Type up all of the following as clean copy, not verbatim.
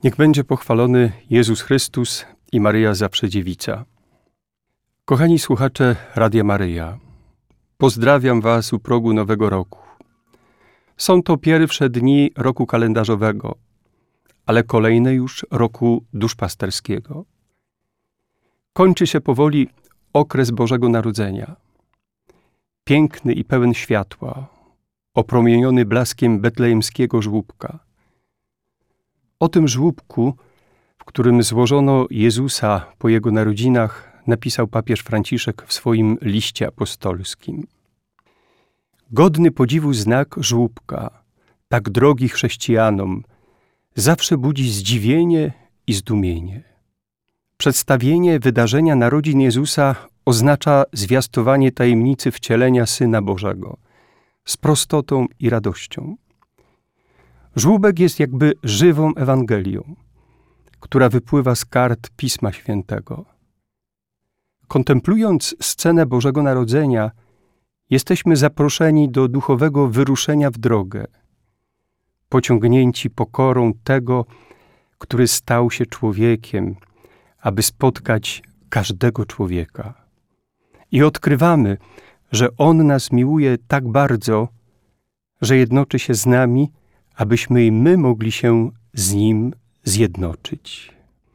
Niech będzie pochwalony Jezus Chrystus i Maryja Zawsze Dziewica. Kochani słuchacze Radia Maryja, pozdrawiam Was u progu Nowego Roku. Są to pierwsze dni roku kalendarzowego, ale kolejne już roku duszpasterskiego. Kończy się powoli okres Bożego Narodzenia. Piękny i pełen światła, opromieniony blaskiem betlejemskiego żłóbka. O tym żłóbku, w którym złożono Jezusa po Jego narodzinach, napisał papież Franciszek w swoim liście apostolskim. Godny podziwu znak żłóbka, tak drogi chrześcijanom, zawsze budzi zdziwienie i zdumienie. Przedstawienie wydarzenia narodzin Jezusa oznacza zwiastowanie tajemnicy wcielenia Syna Bożego z prostotą i radością. Żłóbek jest jakby żywą Ewangelią, która wypływa z kart Pisma Świętego. Kontemplując scenę Bożego Narodzenia, jesteśmy zaproszeni do duchowego wyruszenia w drogę, pociągnięci pokorą tego, który stał się człowiekiem, aby spotkać każdego człowieka. I odkrywamy, że On nas miłuje tak bardzo, że jednoczy się z nami, abyśmy i my mogli się z Nim zjednoczyć.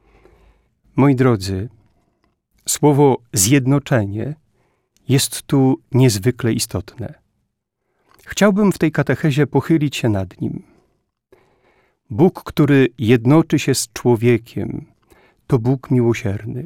Moi drodzy, słowo zjednoczenie jest tu niezwykle istotne. Chciałbym w tej katechezie pochylić się nad nim. Bóg, który jednoczy się z człowiekiem, to Bóg miłosierny.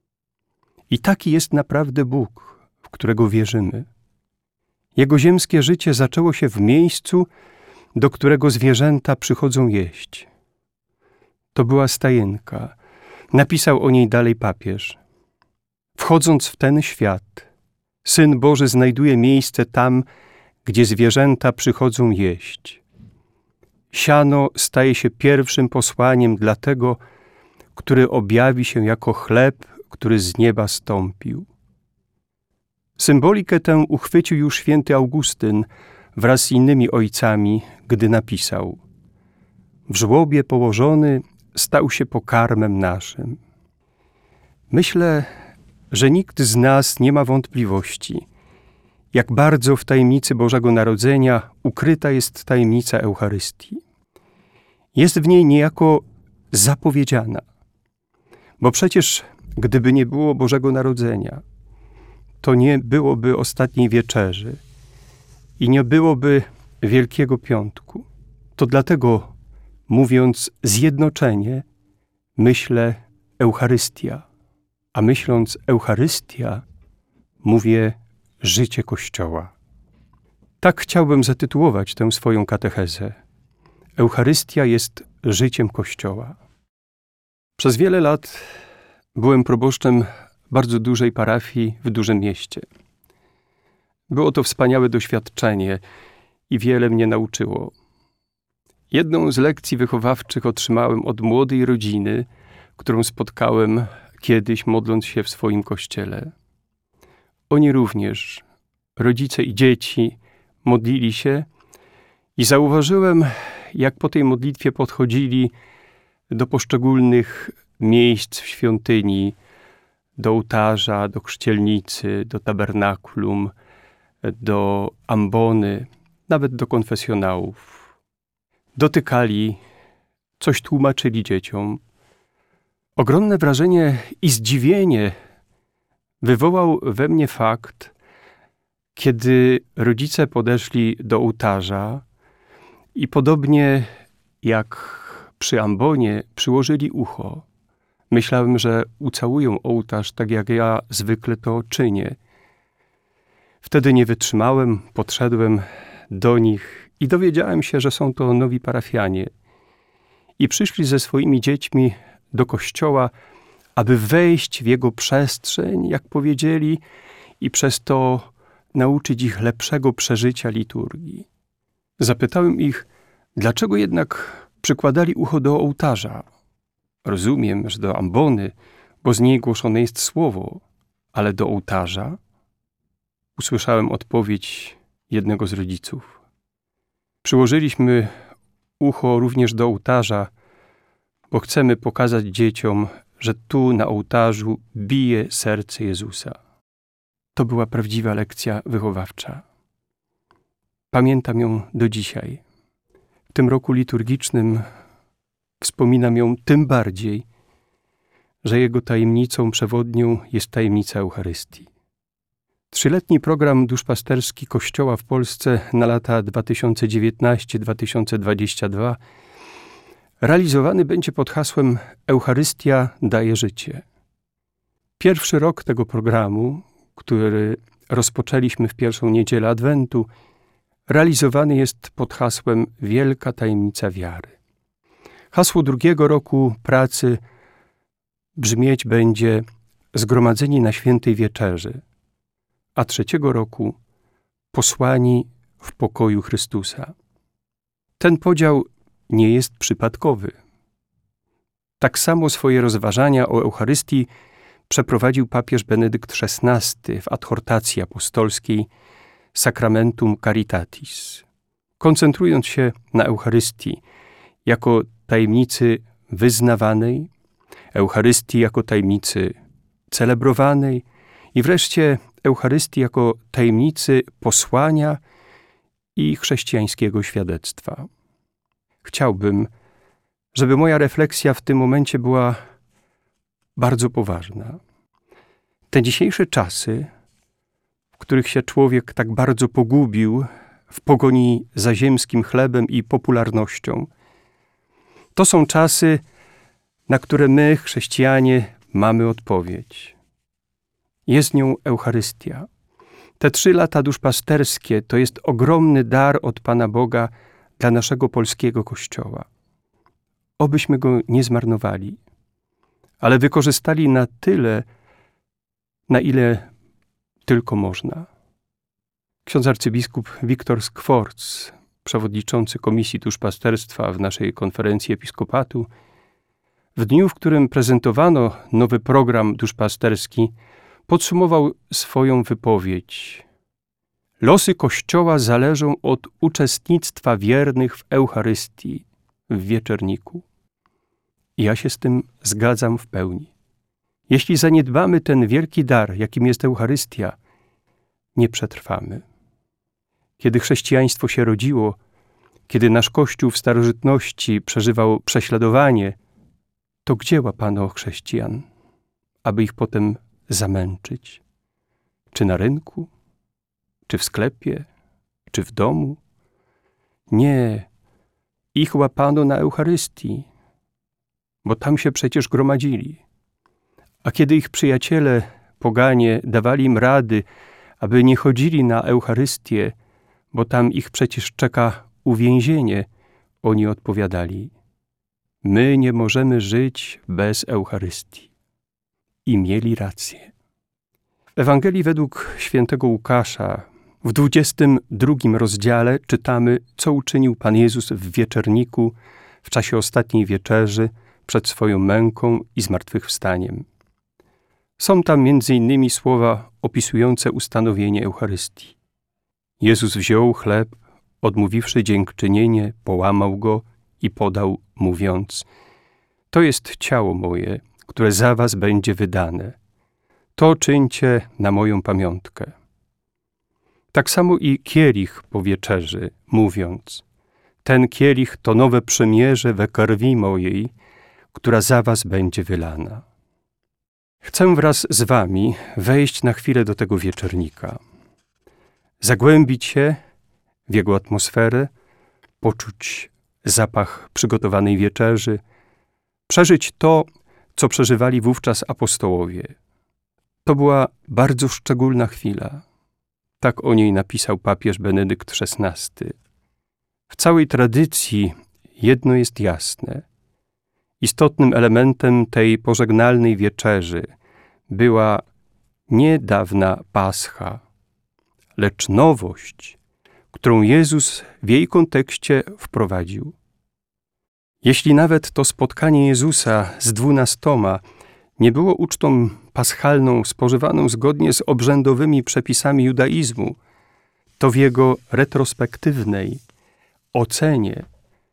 I taki jest naprawdę Bóg, w którego wierzymy. Jego ziemskie życie zaczęło się w miejscu, do którego zwierzęta przychodzą jeść. To była stajenka. Napisał o niej dalej papież. Wchodząc w ten świat, Syn Boży znajduje miejsce tam, gdzie zwierzęta przychodzą jeść. Siano staje się pierwszym posłaniem dla tego, który objawi się jako chleb, który z nieba stąpił. Symbolikę tę uchwycił już święty Augustyn wraz z innymi ojcami, gdy napisał: w żłobie położony stał się pokarmem naszym. Myślę, że nikt z nas nie ma wątpliwości, jak bardzo w tajemnicy Bożego Narodzenia ukryta jest tajemnica Eucharystii. Jest w niej niejako zapowiedziana, bo przecież gdyby nie było Bożego Narodzenia, to nie byłoby Ostatniej Wieczerzy i nie byłoby Wielkiego Piątku. To dlatego, mówiąc zjednoczenie, myślę Eucharystia, a myśląc Eucharystia, mówię życie Kościoła. Tak chciałbym zatytułować tę swoją katechezę. Eucharystia jest życiem Kościoła. Przez wiele lat byłem proboszczem bardzo dużej parafii w dużym mieście. Było to wspaniałe doświadczenie i wiele mnie nauczyło. Jedną z lekcji wychowawczych otrzymałem od młodej rodziny, którą spotkałem kiedyś, modląc się w swoim kościele. Oni również, rodzice i dzieci, modlili się i zauważyłem, jak po tej modlitwie podchodzili do poszczególnych miejsc w świątyni, do ołtarza, do chrzcielnicy, do tabernakulum, do ambony, nawet do konfesjonałów. Dotykali, coś tłumaczyli dzieciom. Ogromne wrażenie i zdziwienie wywołał we mnie fakt, kiedy rodzice podeszli do ołtarza i podobnie jak przy ambonie przyłożyli ucho. Myślałem, że ucałują ołtarz, tak jak ja zwykle to czynię. Wtedy nie wytrzymałem, podszedłem do nich i dowiedziałem się, że są to nowi parafianie. I przyszli ze swoimi dziećmi do kościoła, aby wejść w jego przestrzeń, jak powiedzieli, i przez to nauczyć ich lepszego przeżycia liturgii. Zapytałem ich, dlaczego jednak przykładali ucho do ołtarza. Rozumiem, że do ambony, bo z niej głoszone jest słowo, ale do ołtarza? Usłyszałem odpowiedź jednego z rodziców. Przyłożyliśmy ucho również do ołtarza, bo chcemy pokazać dzieciom, że tu na ołtarzu bije serce Jezusa. To była prawdziwa lekcja wychowawcza. Pamiętam ją do dzisiaj. W tym roku liturgicznym wspominam ją tym bardziej, że jego tajemnicą przewodnią jest tajemnica Eucharystii. 3-letni program duszpasterski Kościoła w Polsce na lata 2019-2022 realizowany będzie pod hasłem Eucharystia daje życie. Pierwszy rok tego programu, który rozpoczęliśmy w pierwszą niedzielę Adwentu, realizowany jest pod hasłem Wielka tajemnica wiary. Hasło drugiego roku pracy brzmieć będzie Zgromadzeni na Świętej Wieczerzy, a trzeciego roku Posłani w pokoju Chrystusa. Ten podział nie jest przypadkowy. Tak samo swoje rozważania o Eucharystii przeprowadził papież Benedykt XVI w adhortacji apostolskiej Sacramentum Caritatis, koncentrując się na Eucharystii jako tajemnicy wyznawanej, Eucharystii jako tajemnicy celebrowanej i wreszcie Eucharystii jako tajemnicy posłania i chrześcijańskiego świadectwa. Chciałbym, żeby moja refleksja w tym momencie była bardzo poważna. Te dzisiejsze czasy, w których się człowiek tak bardzo pogubił w pogoni za ziemskim chlebem i popularnością, to są czasy, na które my, chrześcijanie, mamy odpowiedź. Jest nią Eucharystia. Te 3 lata duszpasterskie to jest ogromny dar od Pana Boga dla naszego polskiego Kościoła. Obyśmy go nie zmarnowali, ale wykorzystali na tyle, na ile tylko można. Ksiądz arcybiskup Wiktor Skworc, przewodniczący Komisji Duszpasterstwa w naszej konferencji episkopatu, w dniu, w którym prezentowano nowy program duszpasterski, podsumował swoją wypowiedź. Losy Kościoła zależą od uczestnictwa wiernych w Eucharystii, w wieczerniku. I ja się z tym zgadzam w pełni. Jeśli zaniedbamy ten wielki dar, jakim jest Eucharystia, nie przetrwamy. Kiedy chrześcijaństwo się rodziło, kiedy nasz Kościół w starożytności przeżywał prześladowanie, to gdzie łapano chrześcijan, aby ich potem zamęczyć? Czy na rynku? Czy w sklepie? Czy w domu? Nie. Ich łapano na Eucharystii, bo tam się przecież gromadzili. A kiedy ich przyjaciele, poganie, dawali im rady, aby nie chodzili na Eucharystię, bo tam ich przecież czeka uwięzienie, oni odpowiadali: my nie możemy żyć bez Eucharystii. I mieli rację. W Ewangelii według świętego Łukasza w 22 rozdziale czytamy, co uczynił Pan Jezus w wieczerniku w czasie ostatniej wieczerzy przed swoją męką i zmartwychwstaniem. Są tam m.in. słowa opisujące ustanowienie Eucharystii. Jezus wziął chleb, odmówiwszy dziękczynienie, połamał go i podał, mówiąc: to jest ciało moje, które za was będzie wydane. To czyńcie na moją pamiątkę. Tak samo i kielich po wieczerzy, mówiąc: ten kielich to nowe przymierze we krwi mojej, która za was będzie wylana. Chcę wraz z wami wejść na chwilę do tego wieczernika. Zagłębić się w jego atmosferę, poczuć zapach przygotowanej wieczerzy, przeżyć to, co przeżywali wówczas apostołowie. To była bardzo szczególna chwila. Tak o niej napisał papież Benedykt XVI. W całej tradycji jedno jest jasne. Istotnym elementem tej pożegnalnej wieczerzy była nie dawna Pascha, lecz nowość, którą Jezus w jej kontekście wprowadził. Jeśli nawet to spotkanie Jezusa z 12 nie było ucztą paschalną spożywaną zgodnie z obrzędowymi przepisami judaizmu, to w jego retrospektywnej ocenie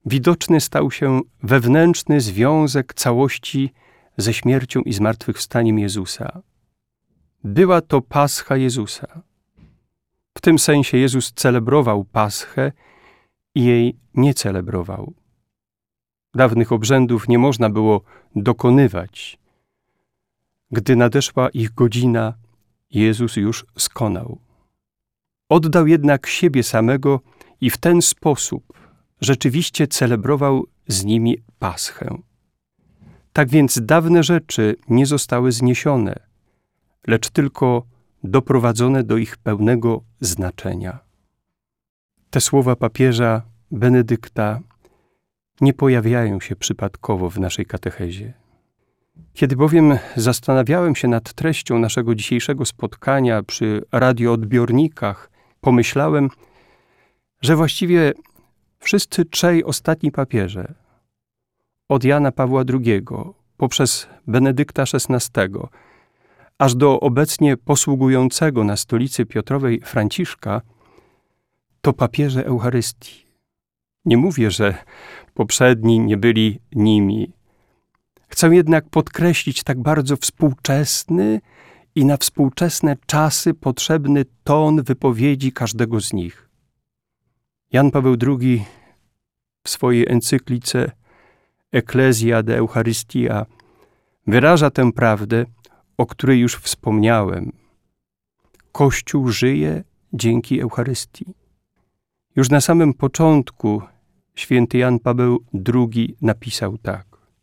widoczny stał się wewnętrzny związek całości ze śmiercią i zmartwychwstaniem Jezusa. Była to Pascha Jezusa. W tym sensie Jezus celebrował Paschę i jej nie celebrował. Dawnych obrzędów nie można było dokonywać. Gdy nadeszła ich godzina, Jezus już skonał. Oddał jednak siebie samego i w ten sposób rzeczywiście celebrował z nimi Paschę. Tak więc dawne rzeczy nie zostały zniesione, lecz tylko doprowadzone do ich pełnego znaczenia. Te słowa papieża Benedykta nie pojawiają się przypadkowo w naszej katechezie. Kiedy bowiem zastanawiałem się nad treścią naszego dzisiejszego spotkania przy radioodbiornikach, pomyślałem, że właściwie wszyscy trzej ostatni papieże, od Jana Pawła II poprzez Benedykta XVI, aż do obecnie posługującego na stolicy Piotrowej Franciszka, to papieże Eucharystii. Nie mówię, że poprzedni nie byli nimi. Chcę jednak podkreślić tak bardzo współczesny i na współczesne czasy potrzebny ton wypowiedzi każdego z nich. Jan Paweł II w swojej encyklice Ecclesia de Eucharistia wyraża tę prawdę, o której już wspomniałem. Kościół żyje dzięki Eucharystii. Już na samym początku święty Jan Paweł II napisał tak.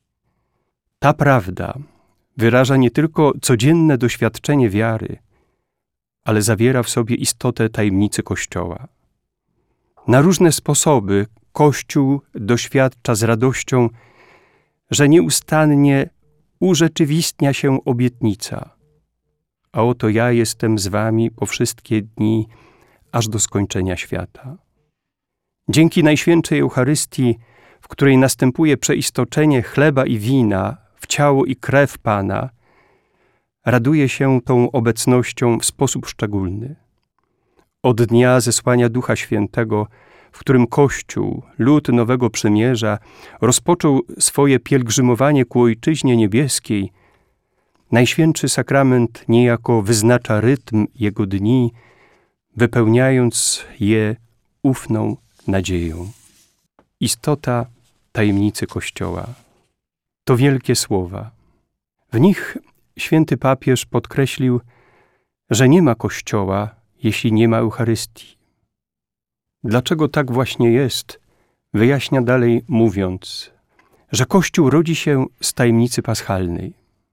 Ta prawda wyraża nie tylko codzienne doświadczenie wiary, ale zawiera w sobie istotę tajemnicy Kościoła. Na różne sposoby Kościół doświadcza z radością, że nieustannie urzeczywistnia się obietnica. A oto ja jestem z wami po wszystkie dni, aż do skończenia świata. Dzięki Najświętszej Eucharystii, w której następuje przeistoczenie chleba i wina w ciało i krew Pana, raduje się tą obecnością w sposób szczególny. Od dnia zesłania Ducha Świętego, w którym Kościół, lud Nowego Przymierza, rozpoczął swoje pielgrzymowanie ku Ojczyźnie Niebieskiej, Najświętszy Sakrament niejako wyznacza rytm Jego dni, wypełniając je ufną nadzieją. Istota tajemnicy Kościoła. To wielkie słowa. W nich święty papież podkreślił, że nie ma Kościoła, jeśli nie ma Eucharystii. Dlaczego tak właśnie jest, wyjaśnia dalej mówiąc, że Kościół rodzi się z tajemnicy paschalnej.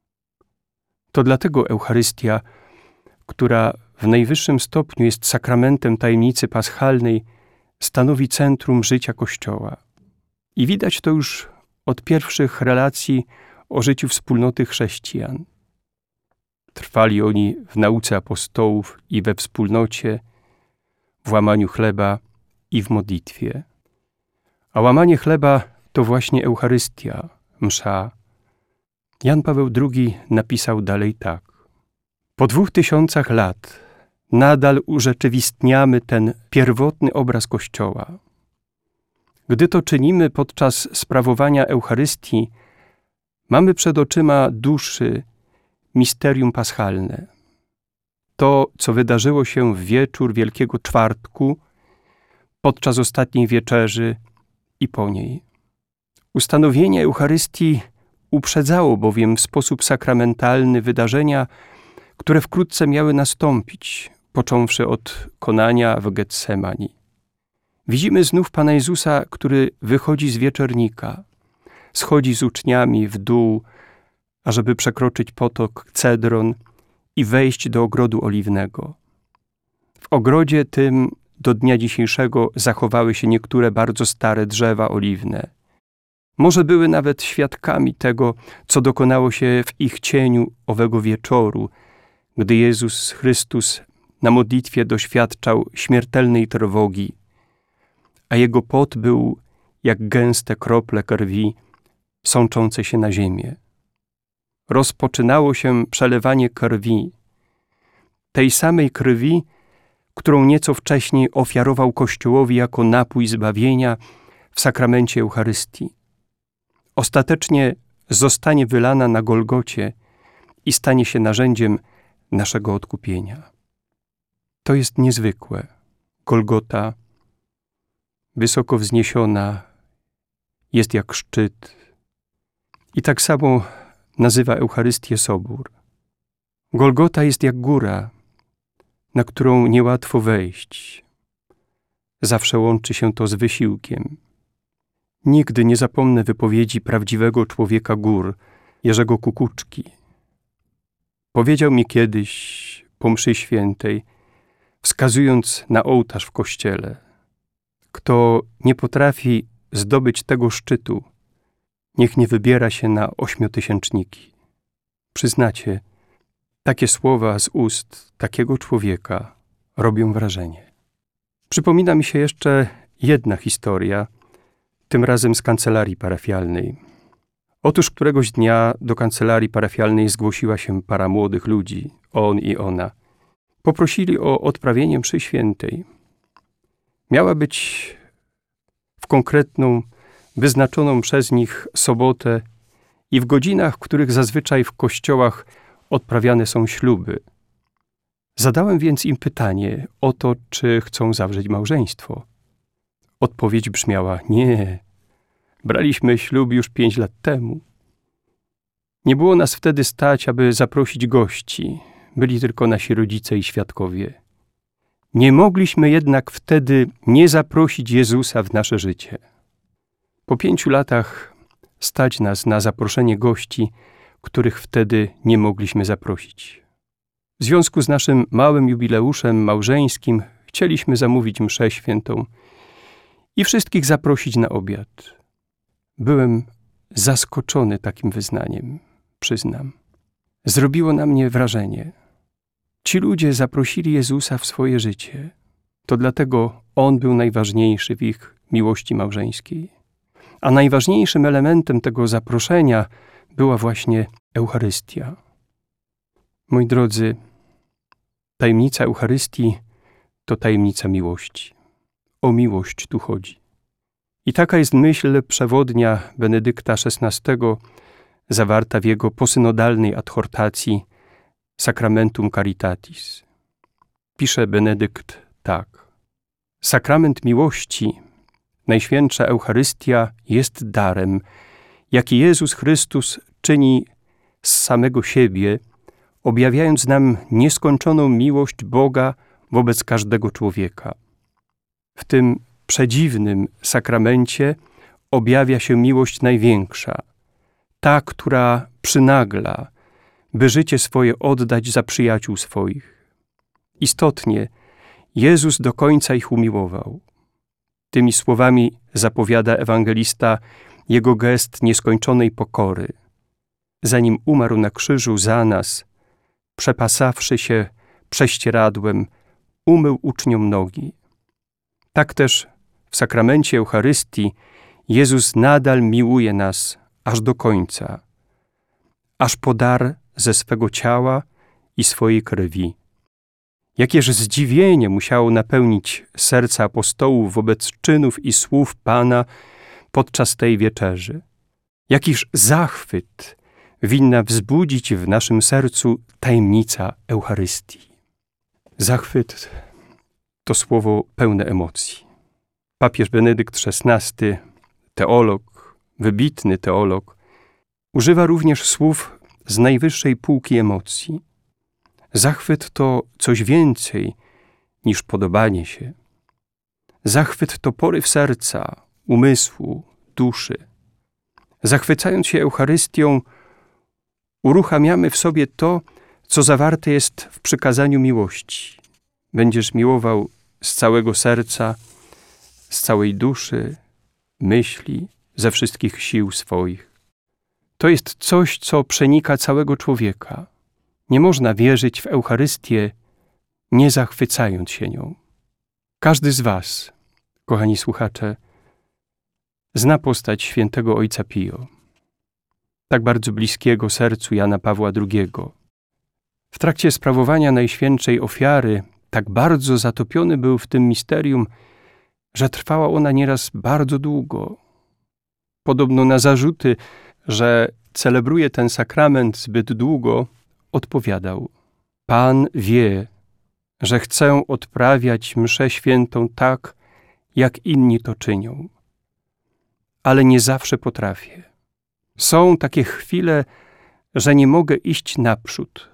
To dlatego Eucharystia, która w najwyższym stopniu jest sakramentem tajemnicy paschalnej, stanowi centrum życia Kościoła. I widać to już od pierwszych relacji o życiu wspólnoty chrześcijan. Trwali oni w nauce apostołów i we wspólnocie, w łamaniu chleba i w modlitwie. A łamanie chleba to właśnie Eucharystia, msza. Jan Paweł II napisał dalej tak. Po 2000 lat nadal urzeczywistniamy ten pierwotny obraz Kościoła. Gdy to czynimy podczas sprawowania Eucharystii, mamy przed oczyma duszy misterium paschalne. To, co wydarzyło się w wieczór Wielkiego Czwartku, podczas ostatniej wieczerzy i po niej. Ustanowienie Eucharystii uprzedzało bowiem w sposób sakramentalny wydarzenia, które wkrótce miały nastąpić, począwszy od konania w Getsemani. Widzimy znów Pana Jezusa, który wychodzi z wieczernika, schodzi z uczniami w dół, ażeby przekroczyć potok Cedron i wejść do ogrodu oliwnego. W ogrodzie tym do dnia dzisiejszego zachowały się niektóre bardzo stare drzewa oliwne. Może były nawet świadkami tego, co dokonało się w ich cieniu owego wieczoru, gdy Jezus Chrystus na modlitwie doświadczał śmiertelnej trwogi, a Jego pot był jak gęste krople krwi sączące się na ziemię. Rozpoczynało się przelewanie krwi, tej samej krwi, którą nieco wcześniej ofiarował Kościołowi jako napój zbawienia w sakramencie Eucharystii. Ostatecznie zostanie wylana na Golgocie i stanie się narzędziem naszego odkupienia. To jest niezwykłe. Golgota, wysoko wzniesiona, jest jak szczyt. I tak samo nazywa Eucharystię Sobór. Golgota jest jak góra, na którą niełatwo wejść. Zawsze łączy się to z wysiłkiem. Nigdy nie zapomnę wypowiedzi prawdziwego człowieka gór, Jerzego Kukuczki. Powiedział mi kiedyś po mszy świętej, wskazując na ołtarz w kościele: kto nie potrafi zdobyć tego szczytu, niech nie wybiera się na 8-tysięczniki. Przyznacie, takie słowa z ust takiego człowieka robią wrażenie. Przypomina mi się jeszcze jedna historia, tym razem z kancelarii parafialnej. Otóż któregoś dnia do kancelarii parafialnej zgłosiła się para młodych ludzi, on i ona. Poprosili o odprawienie mszy świętej. Miała być w konkretną, wyznaczoną przez nich sobotę i w godzinach, w których zazwyczaj w kościołach odprawiane są śluby. Zadałem więc im pytanie o to, czy chcą zawrzeć małżeństwo. Odpowiedź brzmiała: nie, braliśmy ślub już 5 lat temu. Nie było nas wtedy stać, aby zaprosić gości. Byli tylko nasi rodzice i świadkowie. Nie mogliśmy jednak wtedy nie zaprosić Jezusa w nasze życie. Po 5 latach stać nas na zaproszenie gości, których wtedy nie mogliśmy zaprosić. W związku z naszym małym jubileuszem małżeńskim chcieliśmy zamówić mszę świętą i wszystkich zaprosić na obiad. Byłem zaskoczony takim wyznaniem, przyznam. Zrobiło na mnie wrażenie. Ci ludzie zaprosili Jezusa w swoje życie. To dlatego On był najważniejszy w ich miłości małżeńskiej. A najważniejszym elementem tego zaproszenia była właśnie Eucharystia. Moi drodzy, tajemnica Eucharystii to tajemnica miłości. O miłość tu chodzi. I taka jest myśl przewodnia Benedykta XVI, zawarta w jego posynodalnej adhortacji Sacramentum Caritatis. Pisze Benedykt tak. Sakrament miłości, Najświętsza Eucharystia, jest darem, jaki Jezus Chrystus czyni z samego siebie, objawiając nam nieskończoną miłość Boga wobec każdego człowieka. W tym przedziwnym sakramencie objawia się miłość największa, ta, która przynagla, by życie swoje oddać za przyjaciół swoich. Istotnie, Jezus do końca ich umiłował. Tymi słowami zapowiada ewangelista jego gest nieskończonej pokory. Zanim umarł na krzyżu za nas, przepasawszy się prześcieradłem, umył uczniom nogi. Tak też w sakramencie Eucharystii Jezus nadal miłuje nas aż do końca, aż po dar ze swego ciała i swojej krwi. Jakież zdziwienie musiało napełnić serca apostołów wobec czynów i słów Pana podczas tej wieczerzy. Jakiż zachwyt winna wzbudzić w naszym sercu tajemnica Eucharystii. Zachwyt to słowo pełne emocji. Papież Benedykt XVI, teolog, wybitny teolog, używa również słów z najwyższej półki emocji. Zachwyt to coś więcej niż podobanie się. Zachwyt to poryw serca, umysłu, duszy. Zachwycając się Eucharystią, uruchamiamy w sobie to, co zawarte jest w przykazaniu miłości. Będziesz miłował z całego serca, z całej duszy, myśli, ze wszystkich sił swoich. To jest coś, co przenika całego człowieka. Nie można wierzyć w Eucharystię, nie zachwycając się nią. Każdy z was, kochani słuchacze, zna postać świętego ojca Pio, tak bardzo bliskiego sercu Jana Pawła II. W trakcie sprawowania Najświętszej Ofiary tak bardzo zatopiony był w tym misterium, że trwała ona nieraz bardzo długo. Podobno na zarzuty, że celebruje ten sakrament zbyt długo, odpowiadał: Pan wie, że chcę odprawiać mszę świętą tak, jak inni to czynią, ale nie zawsze potrafię. Są takie chwile, że nie mogę iść naprzód.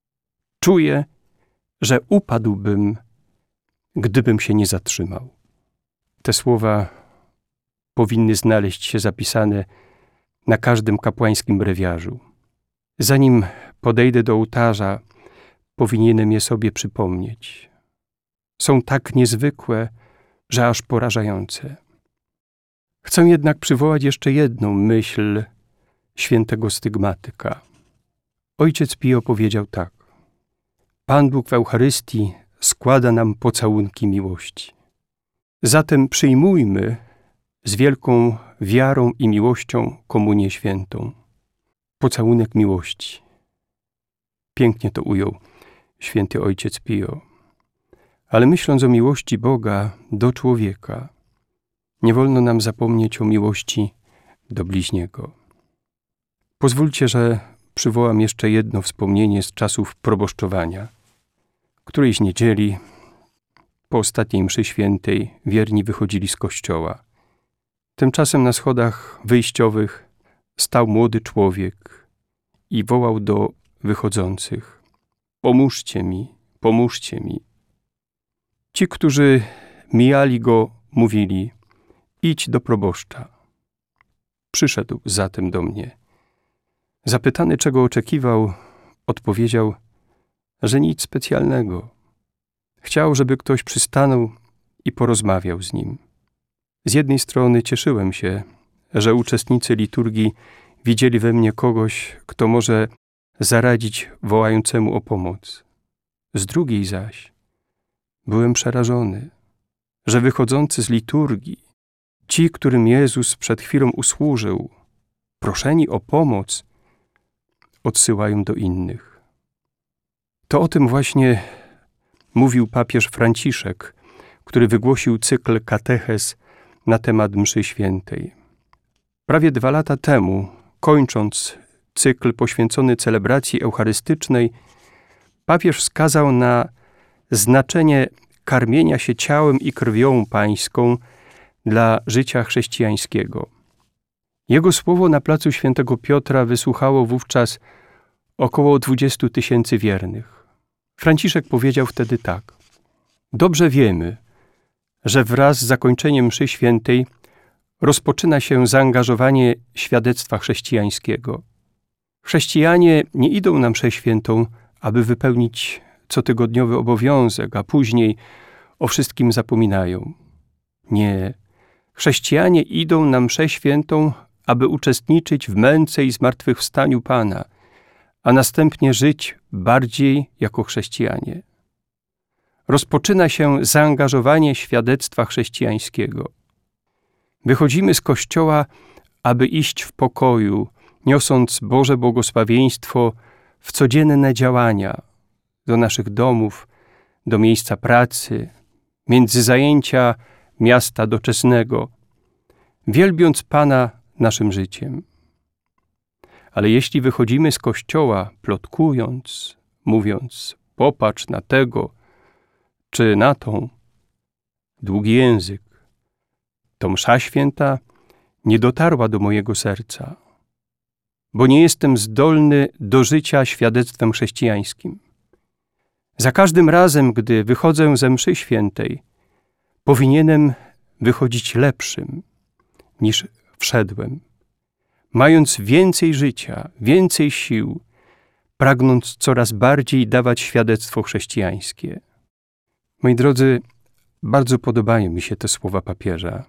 Czuję, że upadłbym, gdybym się nie zatrzymał. Te słowa powinny znaleźć się zapisane na każdym kapłańskim brewiarzu. Zanim podejdę do ołtarza, powinienem je sobie przypomnieć. Są tak niezwykłe, że aż porażające. Chcę jednak przywołać jeszcze jedną myśl świętego stygmatyka. Ojciec Pio powiedział tak: Pan Bóg w Eucharystii składa nam pocałunki miłości. Zatem przyjmujmy z wielką wiarą i miłością komunię świętą. Pocałunek miłości. Pięknie to ujął święty ojciec Pio. Ale myśląc o miłości Boga do człowieka, nie wolno nam zapomnieć o miłości do bliźniego. Pozwólcie, że przywołam jeszcze jedno wspomnienie z czasów proboszczowania. Którejś niedzieli, po ostatniej mszy świętej, wierni wychodzili z kościoła. Tymczasem na schodach wyjściowych stał młody człowiek i wołał do wychodzących: pomóżcie mi, pomóżcie mi. Ci, którzy mijali go, mówili: idź do proboszcza. Przyszedł zatem do mnie. Zapytany, czego oczekiwał, odpowiedział, że nic specjalnego. Chciał, żeby ktoś przystanął i porozmawiał z nim. Z jednej strony cieszyłem się, że uczestnicy liturgii widzieli we mnie kogoś, kto może zaradzić wołającemu o pomoc. Z drugiej zaś byłem przerażony, że wychodzący z liturgii, ci, którym Jezus przed chwilą usłużył, proszeni o pomoc, odsyłają do innych. To o tym właśnie mówił papież Franciszek, który wygłosił cykl katechez na temat mszy świętej. Prawie 2 lata temu, kończąc cykl poświęcony celebracji eucharystycznej, papież wskazał na znaczenie karmienia się ciałem i krwią pańską dla życia chrześcijańskiego. Jego słowo na placu Świętego Piotra wysłuchało wówczas około 20 000 wiernych. Franciszek powiedział wtedy tak: dobrze wiemy, że wraz z zakończeniem mszy świętej rozpoczyna się zaangażowanie świadectwa chrześcijańskiego. Chrześcijanie nie idą na mszę świętą, aby wypełnić cotygodniowy obowiązek, a później o wszystkim zapominają. Nie. Chrześcijanie idą na mszę świętą, aby uczestniczyć w męce i zmartwychwstaniu Pana, a następnie żyć bardziej jako chrześcijanie. Rozpoczyna się zaangażowanie świadectwa chrześcijańskiego. Wychodzimy z kościoła, aby iść w pokoju, niosąc Boże błogosławieństwo w codzienne działania, do naszych domów, do miejsca pracy, między zajęcia miasta doczesnego, wielbiąc Pana naszym życiem. Ale jeśli wychodzimy z kościoła plotkując, mówiąc: popatrz na tego czy na tą, długi język, to msza święta nie dotarła do mojego serca, bo nie jestem zdolny do życia świadectwem chrześcijańskim. Za każdym razem, gdy wychodzę ze mszy świętej, powinienem wychodzić lepszym, niż wszedłem, mając więcej życia, więcej sił, pragnąc coraz bardziej dawać świadectwo chrześcijańskie. Moi drodzy, bardzo podobają mi się te słowa papieża.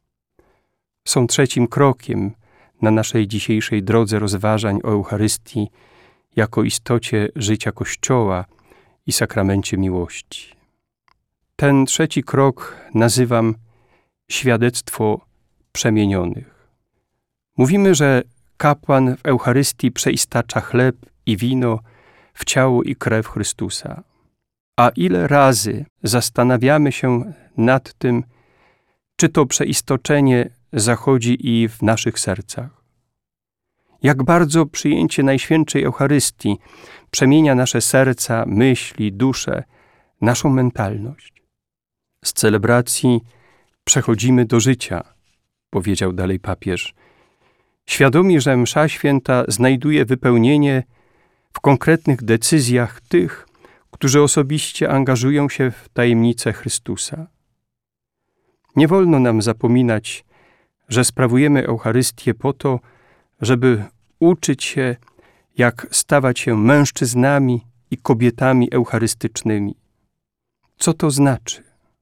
Są 3. krokiem na naszej dzisiejszej drodze rozważań o Eucharystii jako istocie życia Kościoła i sakramencie miłości. Ten 3. krok nazywam świadectwo przemienionych. Mówimy, że kapłan w Eucharystii przeistacza chleb i wino w ciało i krew Chrystusa. A ile razy zastanawiamy się nad tym, czy to przeistoczenie zachodzi i w naszych sercach. Jak bardzo przyjęcie Najświętszej Eucharystii przemienia nasze serca, myśli, duszę, naszą mentalność. Z celebracji przechodzimy do życia, powiedział dalej papież, świadomi, że msza święta znajduje wypełnienie w konkretnych decyzjach tych, którzy osobiście angażują się w tajemnicę Chrystusa. Nie wolno nam zapominać, że sprawujemy Eucharystię po to, żeby uczyć się, jak stawać się mężczyznami i kobietami eucharystycznymi. Co to znaczy?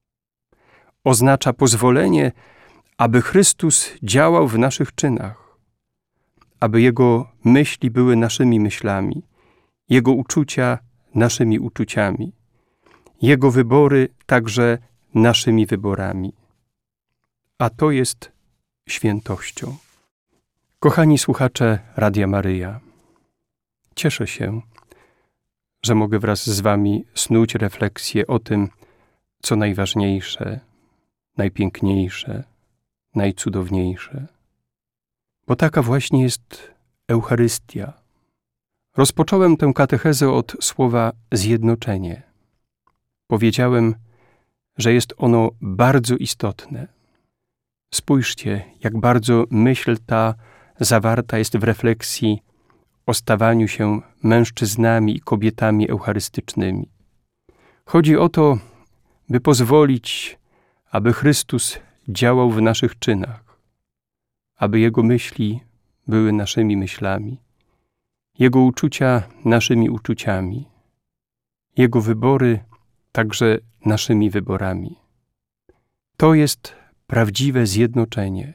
Oznacza pozwolenie, aby Chrystus działał w naszych czynach, aby Jego myśli były naszymi myślami, Jego uczucia naszymi uczuciami, Jego wybory także naszymi wyborami. A to jest świętością. Kochani słuchacze Radia Maryja, cieszę się, że mogę wraz z wami snuć refleksję o tym, co najważniejsze, najpiękniejsze, najcudowniejsze. Bo taka właśnie jest Eucharystia. Rozpocząłem tę katechezę od słowa zjednoczenie. Powiedziałem, że jest ono bardzo istotne. Spójrzcie, jak bardzo myśl ta zawarta jest w refleksji o stawaniu się mężczyznami i kobietami eucharystycznymi. Chodzi o to, by pozwolić, aby Chrystus działał w naszych czynach, aby Jego myśli były naszymi myślami, Jego uczucia naszymi uczuciami, Jego wybory także naszymi wyborami. To jest prawdziwe zjednoczenie.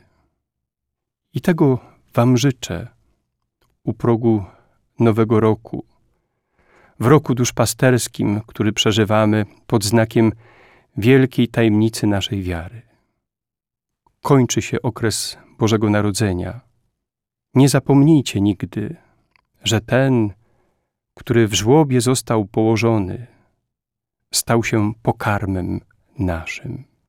I tego wam życzę u progu Nowego Roku, w roku duszpasterskim, który przeżywamy pod znakiem wielkiej tajemnicy naszej wiary. Kończy się okres Bożego Narodzenia. Nie zapomnijcie nigdy, że ten, który w żłobie został położony, stał się pokarmem naszym.